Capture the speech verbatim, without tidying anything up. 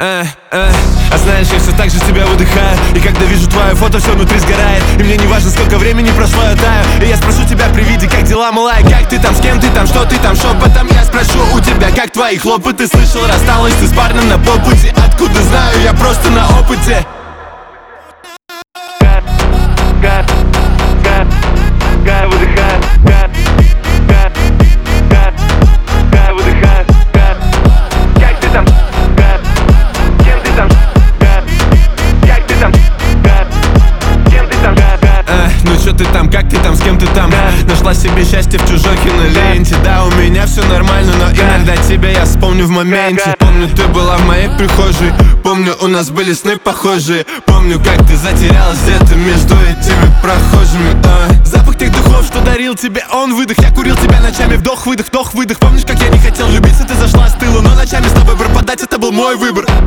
э, э. А знаешь, я все так же тебя выдыхаю. И когда вижу твое фото, все внутри сгорает. И мне не важно, сколько времени прошло, я таю. И я спрошу тебя при виде, как дела, малая. Как ты там, с кем ты там, что ты там, шепотом я спрошу у тебя, как твои хлопоты. Слышал, рассталась ты с парнем на полпути. Откуда знаю, я просто на опыте. Гад, гад, гад, гад, выдыхай, гад, гад, гад, гад, выдыхай, гад. Как ты там, гад, кем ты там, гад, как ты там, гад, кем ты там, гад, гад. А, ну чё ты там, как ты там, с кем ты там? Нашла себе счастье в чужой киноленте. Да, у меня все нормально, но иногда тебя я вспомню в моменте. Помню, ты была в моей прихожей. Помню, у нас были сны похожие. Помню, как ты затерялась где-то между этими прохожими. а. Запах тех духов, что дарил тебе он, выдох. Я курил тебя ночами, вдох-выдох, вдох-выдох. Помнишь, как я не хотел любиться, ты зашла с тылу. Но ночами с тобой пропадать, это был мой выбор.